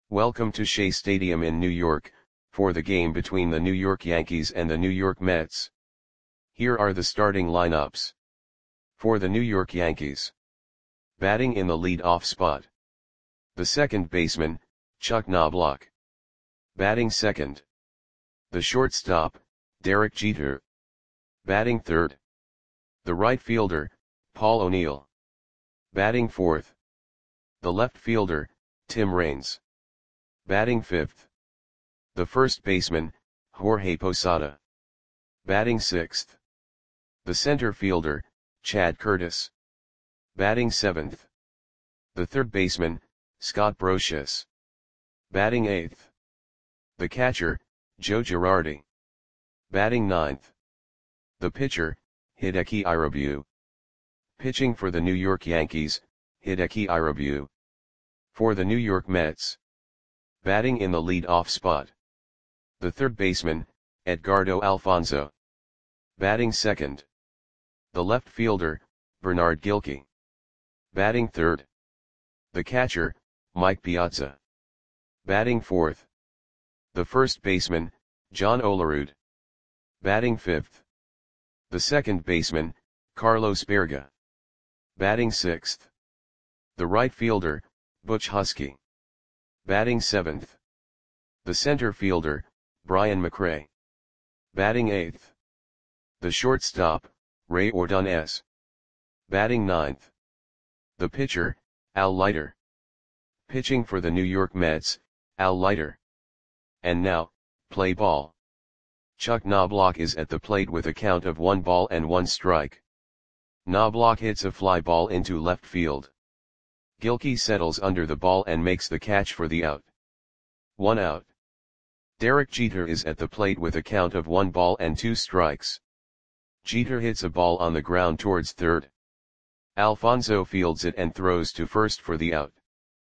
Welcome to Shea Stadium in New York, for the game between the New York Yankees and the New York Mets. Here are the starting lineups. For the New York Yankees. Batting in the lead-off spot. The second baseman, Chuck Knobloch. Batting second. The shortstop, Derek Jeter. Batting third. The right fielder, Paul O'Neill. Batting fourth. The left fielder, Tim Raines. Batting fifth. The first baseman, Jorge Posada. Batting sixth. The center fielder, Chad Curtis. Batting seventh. The third baseman, Scott Brosius. Batting eighth. The catcher, Joe Girardi. Batting ninth. The pitcher, Hideki Irabu. Pitching for the New York Yankees, Hideki Irabu. For the New York Mets. Batting in the lead-off spot. The third baseman, Edgardo Alfonzo. Batting second. The left fielder, Bernard Gilkey. Batting third. The catcher, Mike Piazza. Batting fourth. The first baseman, John Olerud. Batting fifth. The second baseman, Carlos Berga. Batting sixth. The right fielder, Butch Husky. Batting seventh. The center fielder, Brian McRae. Batting eighth. The shortstop, Ray Ordonez. Batting ninth. The pitcher, Al Leiter. Pitching for the New York Mets, Al Leiter. And now, play ball. Chuck Knobloch is at the plate with a count of 1-1 Knobloch hits a fly ball into left field. Gilkey settles under the ball and makes the catch for the out. 1 out. Derek Jeter is at the plate with a count of 1-2. Jeter hits a ball on the ground towards third. Alfonzo fields it and throws to first for the out.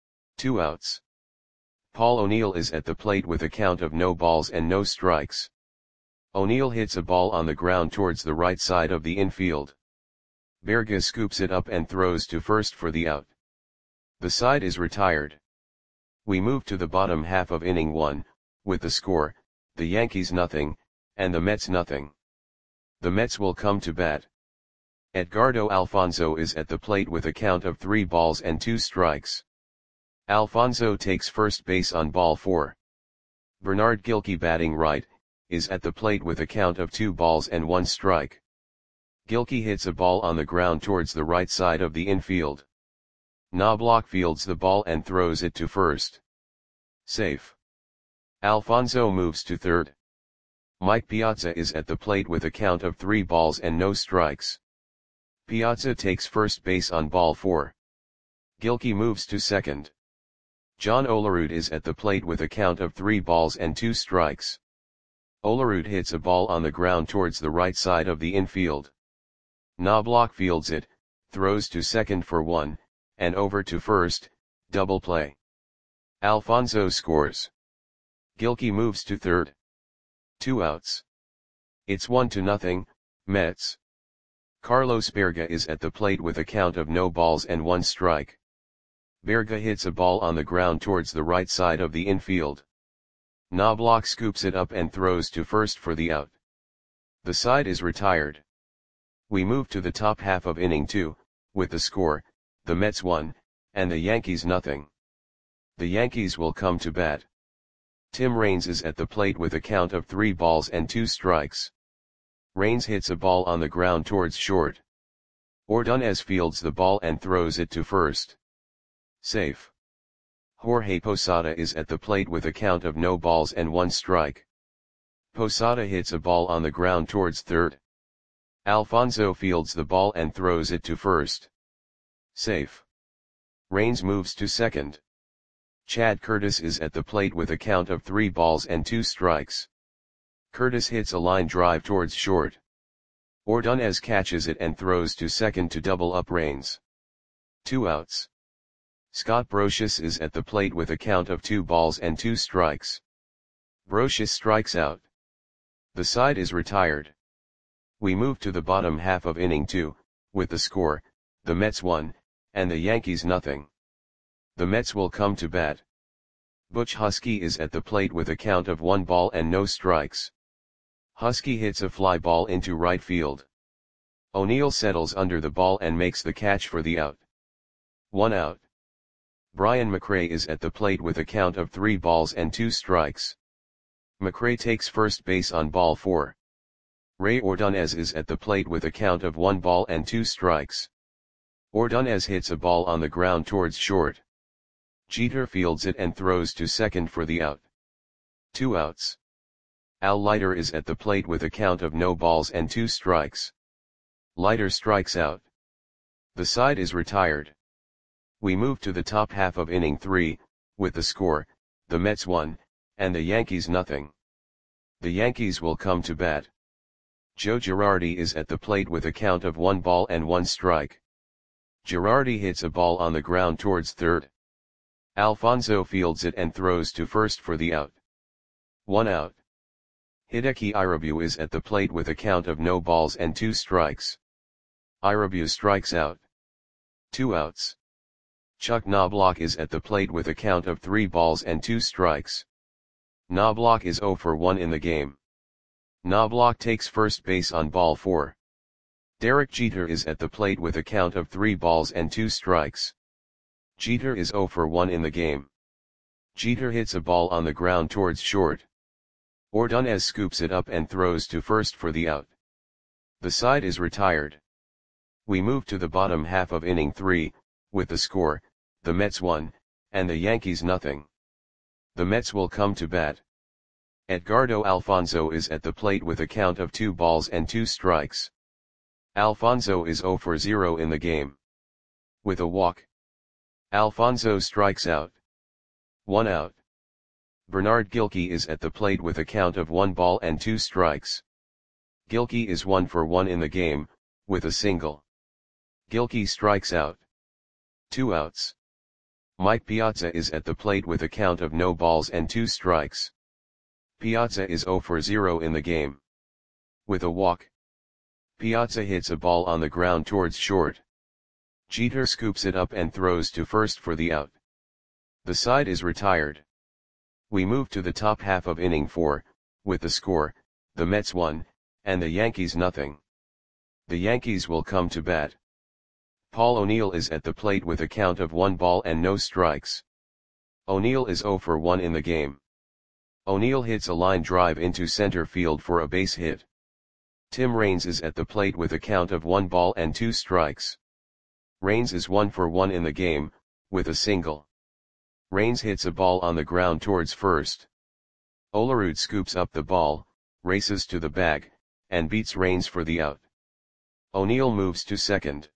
2 outs. Paul O'Neill is at the plate with a count of no balls and no strikes. O'Neill hits a ball on the ground towards the right side of the infield. Berga scoops it up and throws to first for the out. The side is retired. We move to the bottom half of inning 1, with the score, the Yankees nothing, and the Mets nothing. The Mets will come to bat. Edgardo Alfonzo is at the plate with a count of 3 balls and 2 strikes. Alfonzo takes first base on ball 4. Bernard Gilkey, batting right, is at the plate with a count of 2 balls and 1 strike. Gilkey hits a ball on the ground towards the right side of the infield. Knobloch fields the ball and throws it to first. Safe. Alfonzo moves to third. Mike Piazza is at the plate with a count of 3 balls and no strikes. Piazza takes first base on ball 4. Gilkey moves to second. John Olerud is at the plate with a count of 3 balls and 2 strikes. Olerud hits a ball on the ground towards the right side of the infield. Knobloch fields it, throws to second for 1, and over to first, double play. Alfonzo scores. Gilkey moves to third. 2 outs. It's 1-0, Mets. Carlos Berga is at the plate with a count of no balls and 1 strike. Berga hits a ball on the ground towards the right side of the infield. Knobloch scoops it up and throws to first for the out. The side is retired. We move to the top half of inning 2, with the score, the Mets 1, and the Yankees nothing. The Yankees will come to bat. Tim Raines is at the plate with a count of 3 balls and 2 strikes. Raines hits a ball on the ground towards short. Ordonez fields the ball and throws it to first. Safe. Jorge Posada is at the plate with a count of no balls and 1 strike. Posada hits a ball on the ground towards third. Alfonzo fields the ball and throws it to first. Safe. Raines moves to second. Chad Curtis is at the plate with a count of 3 balls and 2 strikes. Curtis hits a line drive towards short. Ordonez catches it and throws to second to double up Raines. 2 outs. Scott Brosius is at the plate with a count of 2 balls and 2 strikes. Brosius strikes out. The side is retired. We move to the bottom half of inning 2, with the score, the Mets 1, and the Yankees nothing. The Mets will come to bat. Butch Husky is at the plate with a count of 1 ball and no strikes. Husky hits a fly ball into right field. O'Neill settles under the ball and makes the catch for the out. 1 out. Brian McRae is at the plate with a count of 3 balls and 2 strikes. McRae takes first base on ball 4. Ray Ordonez is at the plate with a count of 1 ball and 2 strikes. Ordonez hits a ball on the ground towards short. Jeter fields it and throws to second for the out. 2 outs. Al Leiter is at the plate with a count of no balls and 2 strikes. Leiter strikes out. The side is retired. We move to the top half of inning 3, with the score, the Mets 1, and the Yankees nothing. The Yankees will come to bat. Joe Girardi is at the plate with a count of 1 ball and 1 strike. Girardi hits a ball on the ground towards third. Alfonso fields it and throws to first for the out. 1 out. Hideki Irabu is at the plate with a count of no balls and 2 strikes. Irabu strikes out. 2 outs. Chuck Knobloch is at the plate with a count of 3 balls and 2 strikes. Knobloch is 0 for 1 in the game. Knobloch takes first base on ball 4. Derek Jeter is at the plate with a count of 3 balls and 2 strikes. Jeter is 0 for 1 in the game. Jeter hits a ball on the ground towards short. Ordonez scoops it up and throws to first for the out. The side is retired. We move to the bottom half of inning 3, with the score, the Mets 1, and the Yankees nothing. The Mets will come to bat. Edgardo Alfonso is at the plate with a count of 2 balls and 2 strikes. Alfonso is 0 for 0 in the game. With a walk, Alfonso strikes out. 1 out. Bernard Gilkey is at the plate with a count of 1 ball and 2 strikes. Gilkey is 1 for 1 in the game, with a single. Gilkey strikes out. 2 outs. Mike Piazza is at the plate with a count of no balls and 2 strikes. Piazza is 0 for 0 in the game. With a walk, Piazza hits a ball on the ground towards short. Jeter scoops it up and throws to first for the out. The side is retired. We move to the top half of inning 4, with the score, the Mets 1, and the Yankees nothing. The Yankees will come to bat. Paul O'Neill is at the plate with a count of 1 ball and no strikes. O'Neill is 0 for 1 in the game. O'Neill hits a line drive into center field for a base hit. Tim Raines is at the plate with a count of 1 ball and 2 strikes. Raines is 1 for 1 in the game, with a single. Raines hits a ball on the ground towards first. Olerud scoops up the ball, races to the bag, and beats Raines for the out. O'Neill moves to second.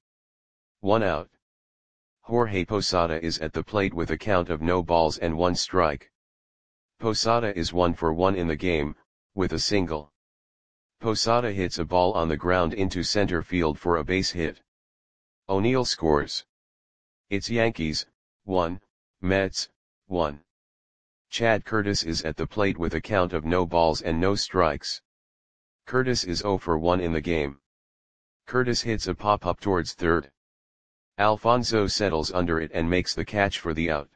1 out. Jorge Posada is at the plate with a count of no balls and 1 strike. Posada is 1 for 1 in the game, with a single. Posada hits a ball on the ground into center field for a base hit. O'Neill scores. It's Yankees, 1, Mets, 1. Chad Curtis is at the plate with a count of no balls and no strikes. Curtis is 0 for 1 in the game. Curtis hits a pop-up towards third. Alfonso settles under it and makes the catch for the out.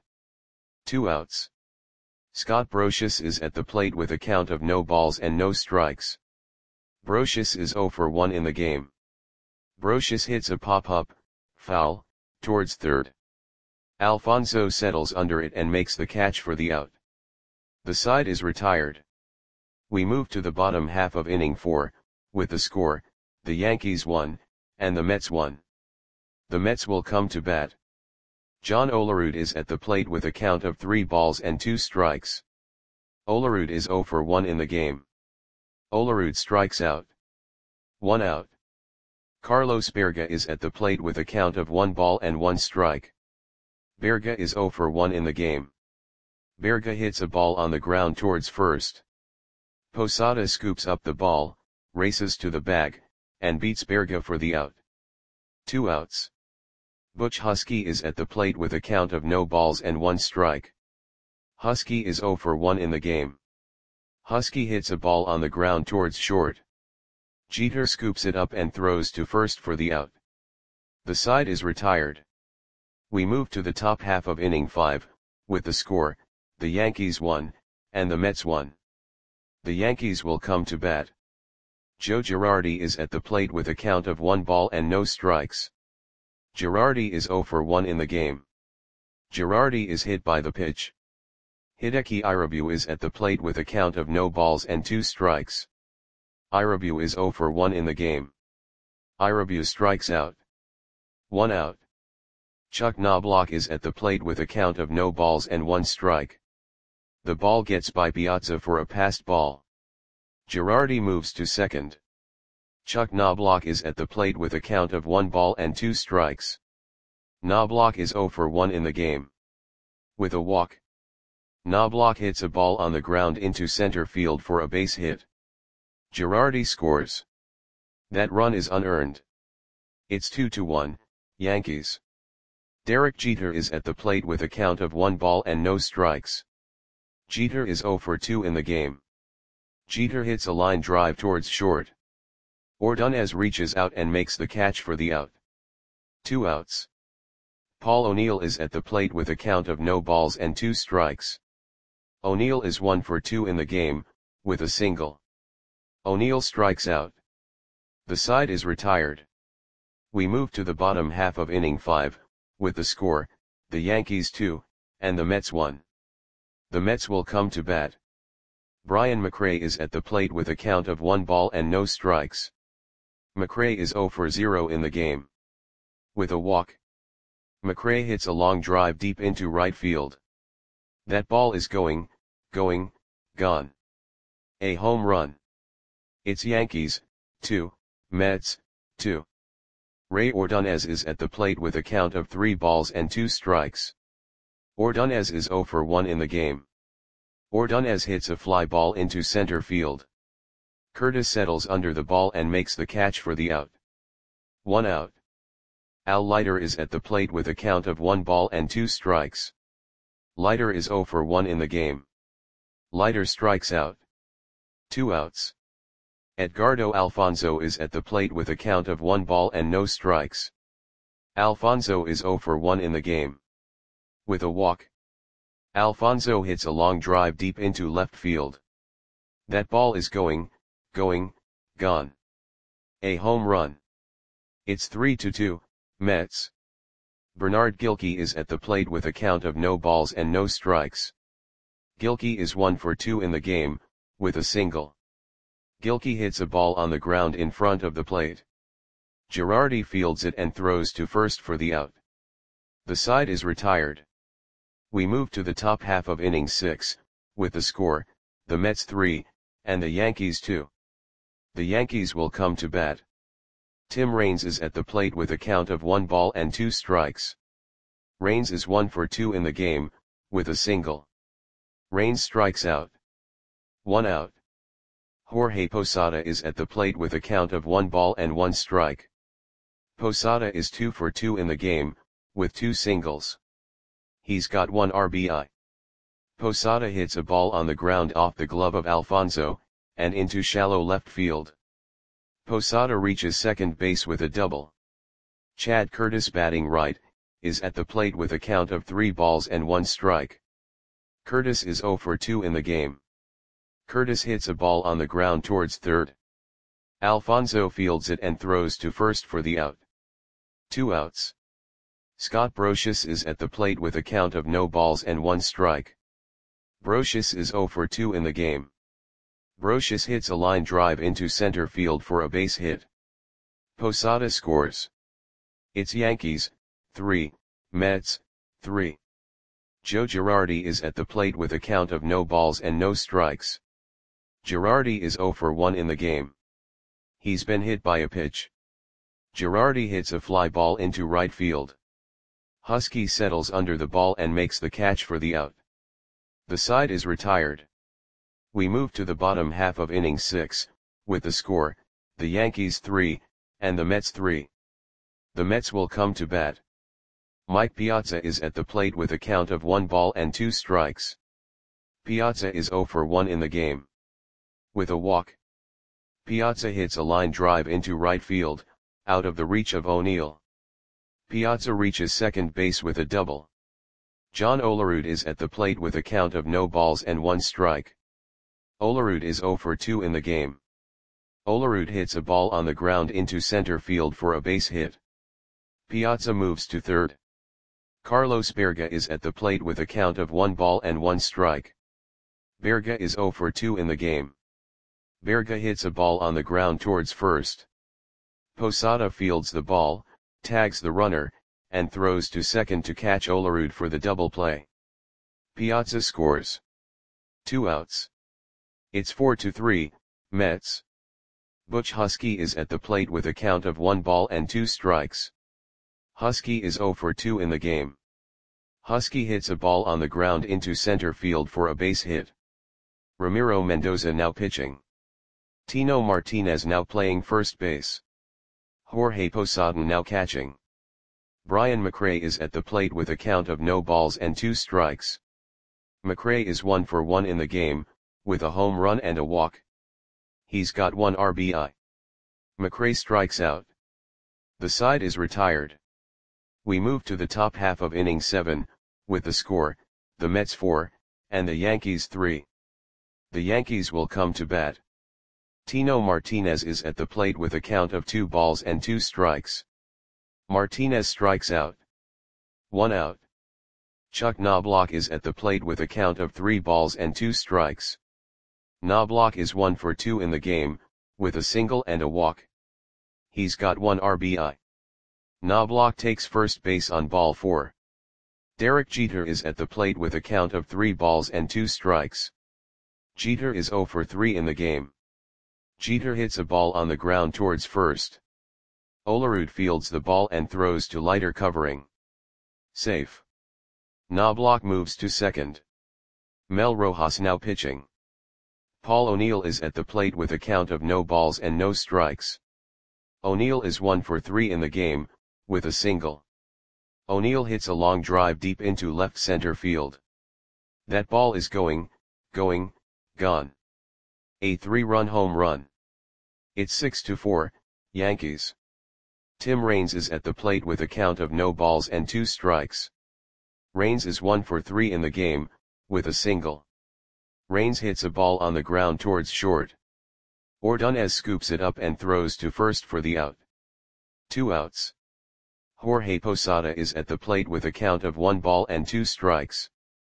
2 outs. Scott Brosius is at the plate with a count of no balls and no strikes. Brosius is 0 for 1 in the game. Brosius hits a pop-up, foul, towards third. Alfonso settles under it and makes the catch for the out. The side is retired. We move to the bottom half of inning 4, with the score, the Yankees 1, and the Mets 1. The Mets will come to bat. John Olerud is at the plate with a count of 3 balls and 2 strikes. Olerud is 0 for 1 in the game. Olerud strikes out. 1 out. Carlos Berga is at the plate with a count of 1 ball and 1 strike. Berga is 0 for 1 in the game. Berga hits a ball on the ground towards first. Posada scoops up the ball, races to the bag, and beats Berga for the out. 2 outs. Butch Husky is at the plate with a count of no balls and 1 strike. Husky is 0 for 1 in the game. Husky hits a ball on the ground towards short. Jeter scoops it up and throws to first for the out. The side is retired. We move to the top half of inning 5, with the score, the Yankees 1, and the Mets 1. The Yankees will come to bat. Joe Girardi is at the plate with a count of 1 ball and no strikes. Girardi is 0 for 1 in the game. Girardi is hit by the pitch. Hideki Irabu is at the plate with a count of no balls and 2 strikes. Irabu is 0 for 1 in the game. Irabu strikes out. 1 out. Chuck Knobloch is at the plate with a count of no balls and 1 strike. The ball gets by Piazza for a passed ball. Girardi moves to second. Chuck Knobloch is at the plate with a count of 1 ball and 2 strikes. Knobloch is 0 for 1 in the game. With a walk, Knobloch hits a ball on the ground into center field for a base hit. Girardi scores. That run is unearned. It's 2-1, Yankees. Derek Jeter is at the plate with a count of 1 ball and no strikes. Jeter is 0 for 2 in the game. Jeter hits a line drive towards short. Ordonez reaches out and makes the catch for the out. 2 outs. Paul O'Neill is at the plate with a count of no balls and 2 strikes. O'Neill is 1 for 2 in the game, with a single. O'Neill strikes out. The side is retired. We move to the bottom half of inning 5, with the score, the Yankees 2, and the Mets 1. The Mets will come to bat. Brian McRae is at the plate with a count of 1 ball and no strikes. McRae is 0 for 0 in the game. With a walk, McRae hits a long drive deep into right field. That ball is going, gone. A home run. It's Yankees, 2, Mets, 2. Ray Ordonez is at the plate with a count of 3 balls and 2 strikes. Ordonez is 0 for 1 in the game. Ordonez hits a fly ball into center field. Curtis settles under the ball and makes the catch for the out. 1 out. Al Leiter is at the plate with a count of 1 ball and 2 strikes. Leiter is 0 for 1 in the game. Leiter strikes out. 2 outs. Edgardo Alfonzo is at the plate with a count of 1 ball and no strikes. Alfonzo is 0 for 1 in the game. With a walk, Alfonzo hits a long drive deep into left field. That ball is going, gone. A home run. It's 3-2, Mets. Bernard Gilkey is at the plate with a count of no balls and no strikes. Gilkey is 1 for 2 in the game, with a single. Gilkey hits a ball on the ground in front of the plate. Girardi fields it and throws to first for the out. The side is retired. We move to the top half of inning 6, with the score, the Mets 3, and the Yankees 2. The Yankees will come to bat. Tim Raines is at the plate with a count of 1 ball and 2 strikes. Raines is 1 for 2 in the game, with a single. Raines strikes out. 1 out. Jorge Posada is at the plate with a count of 1 ball and 1 strike. Posada is 2 for 2 in the game, with 2 singles. He's got 1 RBI. Posada hits a ball on the ground off the glove of Alfonzo, and into shallow left field. Posada reaches second base with a double. Chad Curtis, batting right, is at the plate with a count of 3 balls and 1 strike. Curtis is 0 for 2 in the game. Curtis hits a ball on the ground towards third. Alfonzo fields it and throws to first for the out. 2 outs. Scott Brosius is at the plate with a count of no balls and 1 strike. Brosius is 0 for 2 in the game. Brosius hits a line drive into center field for a base hit. Posada scores. It's Yankees, 3, Mets, 3. Joe Girardi is at the plate with a count of no balls and no strikes. Girardi is 0 for 1 in the game. He's been hit by a pitch. Girardi hits a fly ball into right field. Husky settles under the ball and makes the catch for the out. The side is retired. We move to the bottom half of inning 6, with the score, the Yankees 3, and the Mets 3. The Mets will come to bat. Mike Piazza is at the plate with a count of 1 ball and 2 strikes. Piazza is 0 for 1 in the game. With a walk, Piazza hits a line drive into right field, out of the reach of O'Neill. Piazza reaches second base with a double. John Olerud is at the plate with a count of no balls and 1 strike. Olerud is 0 for 2 in the game. Olerud hits a ball on the ground into center field for a base hit. Piazza moves to third. Carlos Berga is at the plate with a count of 1 ball and 1 strike. Berga is 0 for 2 in the game. Berga hits a ball on the ground towards first. Posada fields the ball, tags the runner, and throws to second to catch Olerud for the double play. Piazza scores. 2 outs. It's 4-3, Mets. Butch Husky is at the plate with a count of 1 ball and 2 strikes. Husky is 0 for 2 in the game. Husky hits a ball on the ground into center field for a base hit. Ramiro Mendoza now pitching. Tino Martinez now playing first base. Jorge Posada now catching. Brian McRae is at the plate with a count of no balls and 2 strikes. McRae is 1 for 1 in the game, with a home run and a walk. He's got 1 RBI. McRae strikes out. The side is retired. We move to the top half of inning 7, with the score, the Mets 4, and the Yankees 3. The Yankees will come to bat. Tino Martinez is at the plate with a count of 2 balls and 2 strikes. Martinez strikes out. 1 out. Chuck Knobloch is at the plate with a count of 3 balls and 2 strikes. Knobloch is 1 for 2 in the game, with a single and a walk. He's got 1 RBI. Knobloch takes first base on ball 4. Derek Jeter is at the plate with a count of 3 balls and 2 strikes. Jeter is 0 for 3 in the game. Jeter hits a ball on the ground towards first. Olerud fields the ball and throws to lighter covering. Safe. Knobloch moves to second. Mel Rojas now pitching. Paul O'Neill is at the plate with a count of no balls and no strikes. O'Neill is 1 for 3 in the game, with a single. O'Neill hits a long drive deep into left center field. That ball is going, gone. A 3-run home run. It's 6-4, Yankees. Tim Raines is at the plate with a count of no balls and 2 strikes. Raines is 1 for 3 in the game, with a single. Raines hits a ball on the ground towards short. Ordonez scoops it up and throws to first for the out. 2 outs. Jorge Posada is at the plate with a count of 1 ball and 2 strikes.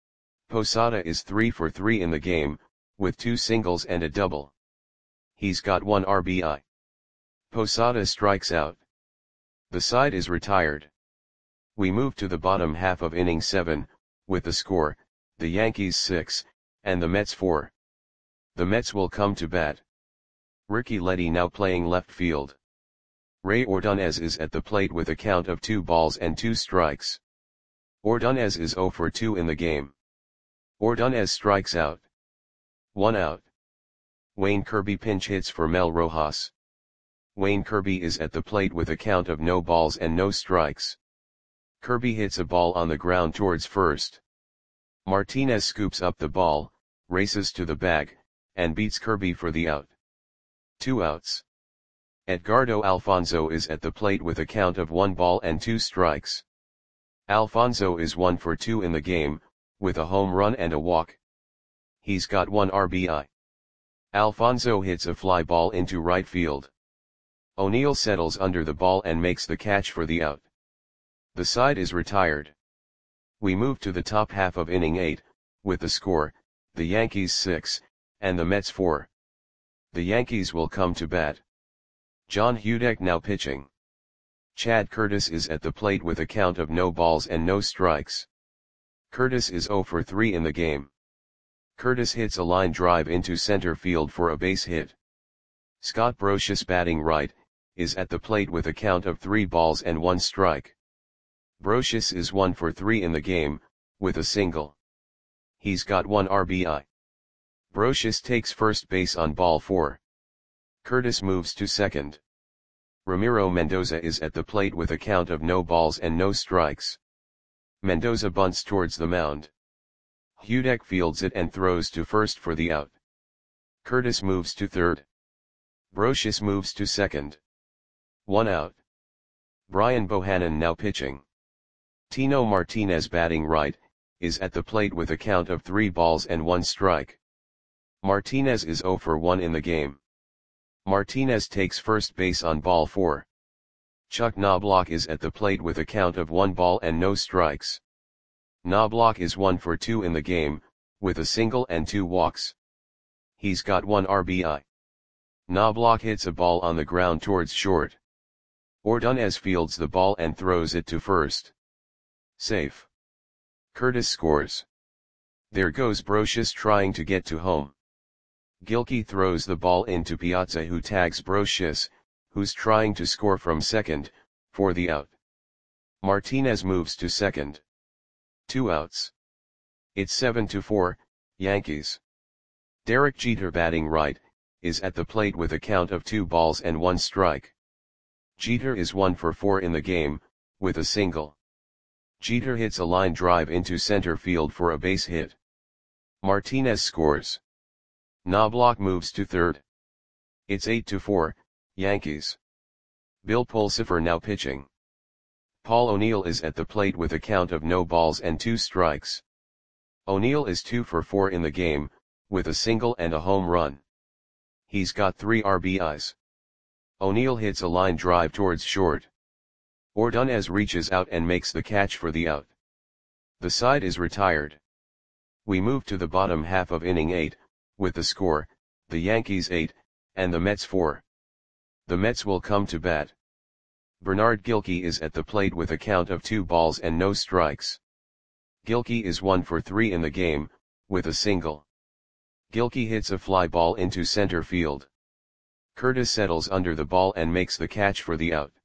Posada is 3 for 3 in the game, with 2 singles and a double. He's got 1 RBI. Posada strikes out. The side is retired. We move to the bottom half of inning 7, with the score, the Yankees 6, and the Mets 4. The Mets will come to bat. Ricky Leddy now playing left field. Ray Ordonez is at the plate with a count of 2 balls and 2 strikes. Ordonez is 0 for 2 in the game. Ordonez strikes out. 1 out. Wayne Kirby pinch hits for Mel Rojas. Wayne Kirby is at the plate with a count of no balls and no strikes. Kirby hits a ball on the ground towards first. Martinez scoops up the ball, races to the bag, and beats Kirby for the out. 2 outs. Edgardo Alfonzo is at the plate with a count of 1 ball and 2 strikes. Alfonzo is 1 for 2 in the game, with a home run and a walk. He's got 1 RBI. Alfonzo hits a fly ball into right field. O'Neill settles under the ball and makes the catch for the out. The side is retired. We move to the top half of inning 8, with the score, the Yankees 6, and the Mets 4. The Yankees will come to bat. John Hudek now pitching. Chad Curtis is at the plate with a count of no balls and no strikes. Curtis is 0 for 3 in the game. Curtis hits a line drive into center field for a base hit. Scott Brosius batting right, is at the plate with a count of 3 balls and 1 strike. Brosius is 1 for 3 in the game, with a single. He's got 1 RBI. Brosius takes first base on ball 4. Curtis moves to second. Ramiro Mendoza is at the plate with a count of no balls and no strikes. Mendoza bunts towards the mound. Hudek fields it and throws to first for the out. Curtis moves to third. Brosius moves to second. 1 out. Brian Bohannon now pitching. Tino Martinez batting right, is at the plate with a count of 3 balls and 1 strike. Martinez is 0 for 1 in the game. Martinez takes first base on ball 4. Chuck Knobloch is at the plate with a count of 1 ball and no strikes. Knobloch is 1 for 2 in the game, with a single and 2 walks. He's got 1 RBI. Knobloch hits a ball on the ground towards short. Ordonez fields the ball and throws it to first. Safe. Curtis scores. There goes Brosius trying to get to home. Gilkey throws the ball into Piazza, who tags Brosius, who's trying to score from second, for the out. Martinez moves to second. 2 outs. It's 7-4, Yankees. Derek Jeter, batting right, is at the plate with a count of 2 balls and 1 strike. Jeter is 1 for 4 in the game, with a single. Jeter hits a line drive into center field for a base hit. Martinez scores. Knobloch moves to third. It's 8-4, Yankees. Bill Pulsipher now pitching. Paul O'Neill is at the plate with a count of no balls and 2 strikes. O'Neill is 2 for 4 in the game, with a single and a home run. He's got 3 RBIs. O'Neill hits a line drive towards short. Ordonez reaches out and makes the catch for the out. The side is retired. We move to the bottom half of inning 8, with the score, the Yankees 8, and the Mets 4. The Mets will come to bat. Bernard Gilkey is at the plate with a count of 2 balls and no strikes. Gilkey is 1 for 3 in the game, with a single. Gilkey hits a fly ball into center field. Curtis settles under the ball and makes the catch for the out.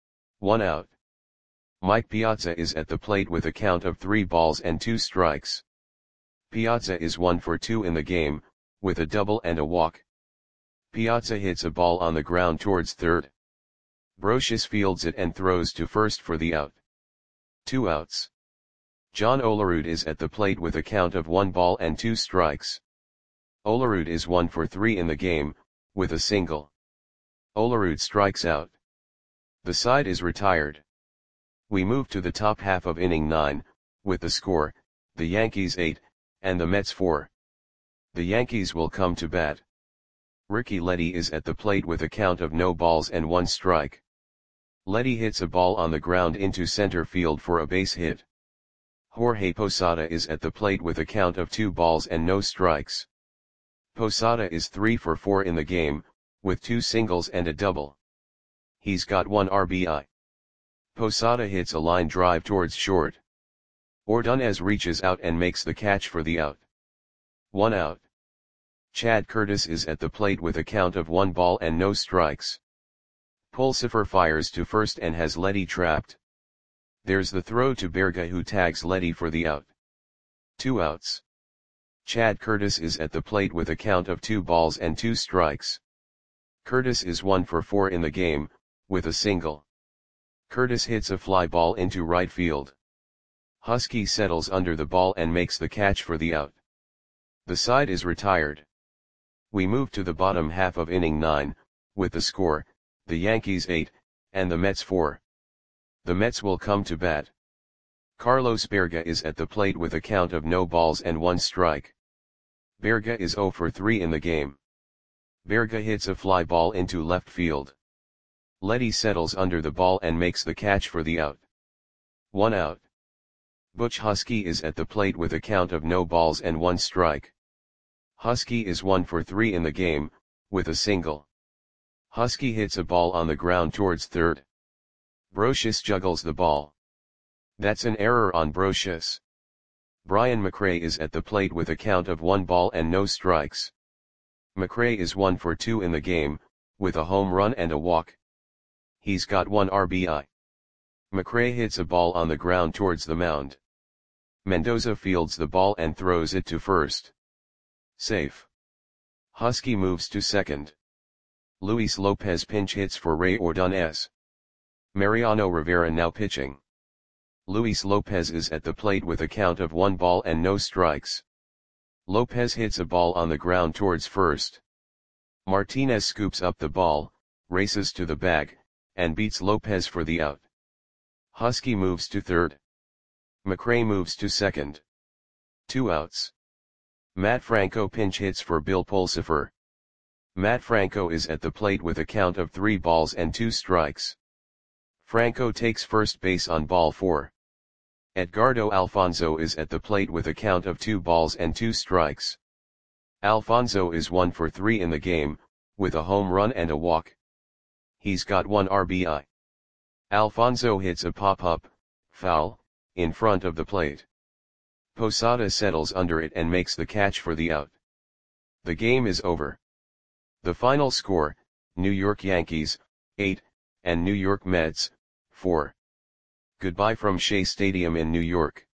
1 out. Mike Piazza is at the plate with a count of 3 balls and 2 strikes. Piazza is 1 for 2 in the game, with a double and a walk. Piazza hits a ball on the ground towards third. Brosius fields it and throws to first for the out. 2 outs. John Olerud is at the plate with a count of 1 ball and 2 strikes. Olerud is 1 for 3 in the game, with a single. Olerud strikes out. The side is retired. We move to the top half of inning 9, with the score, the Yankees 8, and the Mets 4. The Yankees will come to bat. Ricky Leddy is at the plate with a count of no balls and 1 strike. Leddy hits a ball on the ground into center field for a base hit. Jorge Posada is at the plate with a count of 2 balls and no strikes. Posada is 3 for 4 in the game, with 2 singles and a double. He's got 1 RBI. Posada hits a line drive towards short. Ordonez reaches out and makes the catch for the out. 1 out. Chad Curtis is at the plate with a count of 1 ball and no strikes. Pulsipher fires to first and has Leddy trapped. There's the throw to Berga, who tags Leddy for the out. 2 outs. Chad Curtis is at the plate with a count of 2 balls and 2 strikes. Curtis is 1 for 4 in the game, with a single. Curtis hits a fly ball into right field. Husky settles under the ball and makes the catch for the out. The side is retired. We move to the bottom half of inning 9, with the score, the Yankees 8, and the Mets 4. The Mets will come to bat. Carlos Berga is at the plate with a count of no balls and 1 strike. Berga is 0 for 3 in the game. Berga hits a fly ball into left field. Leddy settles under the ball and makes the catch for the out. 1 out. Butch Husky is at the plate with a count of no balls and 1 strike. Husky is 1 for 3 in the game, with a single. Husky hits a ball on the ground towards third. Brosius juggles the ball. That's an error on Brosius. Brian McRae is at the plate with a count of 1 ball and no strikes. McRae is 1 for 2 in the game, with a home run and a walk. He's got 1 RBI. McRae hits a ball on the ground towards the mound. Mendoza fields the ball and throws it to first. Safe. Husky moves to second. Luis Lopez pinch hits for Ray Ordonez. Mariano Rivera now pitching. Luis Lopez is at the plate with a count of 1 ball and no strikes. Lopez hits a ball on the ground towards first. Martinez scoops up the ball, races to the bag, and beats Lopez for the out. Husky moves to third. McRae moves to second. 2 outs. Matt Franco pinch hits for Bill Pulsipher. Matt Franco is at the plate with a count of 3 balls and 2 strikes. Franco takes first base on ball 4. Edgardo Alfonzo is at the plate with a count of 2 balls and 2 strikes. Alfonzo is 1 for 3 in the game, with a home run and a walk. He's got 1 RBI. Alfonzo hits a pop-up, foul, in front of the plate. Posada settles under it and makes the catch for the out. The game is over. The final score, New York Yankees, 8, and New York Mets, 4. Goodbye from Shea Stadium in New York.